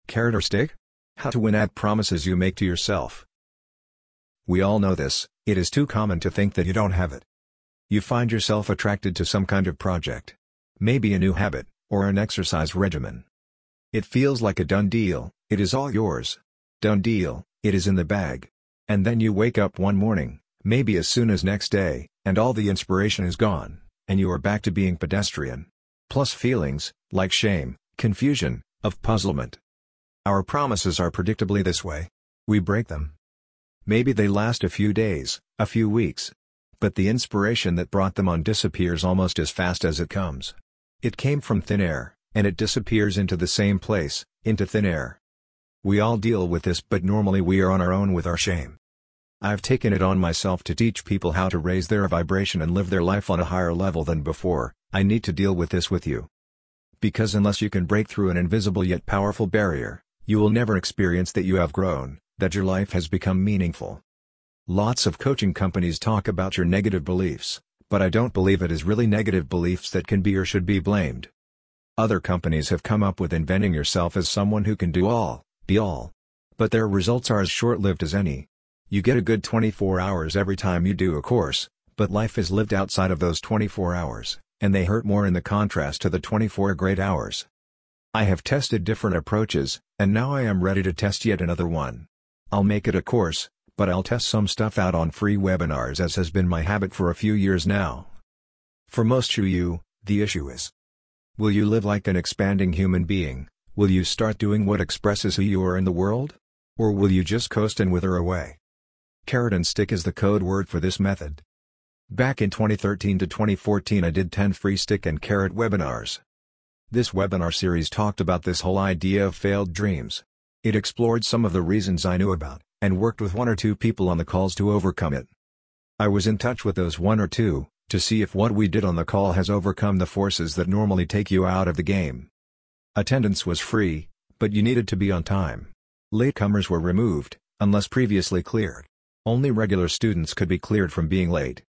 Carrot or stick? How to win at promises you make to yourself. We all know this, it is too common to think that you don't have it. You find yourself attracted to some kind of project. Maybe a new habit, or an exercise regimen. It feels like a done deal, it is all yours. Done deal, it is in the bag. And then you wake up one morning, maybe as soon as next day, and all the inspiration is gone, and you are back to being pedestrian. Plus feelings, like shame, confusion, of puzzlement. Our promises are predictably this way. We break them. Maybe they last a few days, a few weeks. But the inspiration that brought them on disappears almost as fast as it comes. It came from thin air, and it disappears into the same place, into thin air. We all deal with this, but normally we are on our own with our shame. I've taken it on myself to teach people how to raise their vibration and live their life on a higher level than before. I need to deal with this with you. Because unless you can break through an invisible yet powerful barrier, you will never experience that you have grown, that your life has become meaningful. Lots of coaching companies talk about your negative beliefs, but I don't believe it is really negative beliefs that can be or should be blamed. Other companies have come up with inventing yourself as someone who can do all, be all. But their results are as short-lived as any. You get a good 24 hours every time you do a course, but life is lived outside of those 24 hours, and they hurt more in the contrast to the 24 great hours. I have tested different approaches, and now I am ready to test yet another one. I'll make it a course, but I'll test some stuff out on free webinars as has been my habit for a few years now. For most of you, the issue is: will you live like an expanding human being? Will you start doing what expresses who you are in the world? Or will you just coast and wither away? Carrot and stick is the code word for this method. Back in 2013 to 2014 I did 10 free stick and carrot webinars. This webinar series talked about this whole idea of failed dreams. It explored some of the reasons I knew about, and worked with one or two people on the calls to overcome it. I was in touch with those one or two, to see if what we did on the call has overcome the forces that normally take you out of the game. Attendance was free, but you needed to be on time. Latecomers were removed, unless previously cleared. Only regular students could be cleared from being late.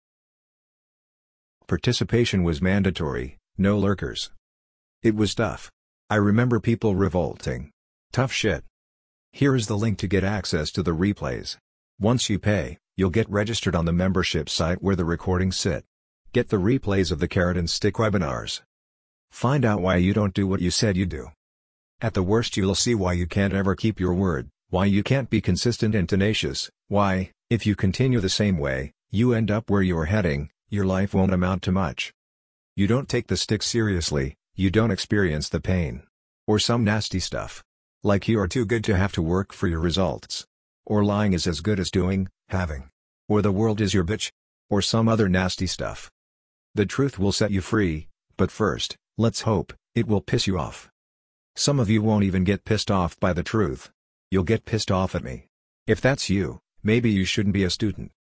Participation was mandatory, no lurkers. It was tough. I remember people revolting. Tough shit. Here is the link to get access to the replays. Once you pay, you'll get registered on the membership site where the recordings sit. Get the replays of the carrot and stick webinars. Find out why you don't do what you said you do. At the worst you'll see why you can't ever keep your word, why you can't be consistent and tenacious, why, if you continue the same way, you end up where you're heading, your life won't amount to much. You don't take the stick seriously, you don't experience the pain. Or some nasty stuff. Like you are too good to have to work for your results. Or lying is as good as doing, having. Or the world is your bitch. Or some other nasty stuff. The truth will set you free, but first, let's hope, it will piss you off. Some of you won't even get pissed off by the truth. You'll get pissed off at me. If that's you, maybe you shouldn't be a student.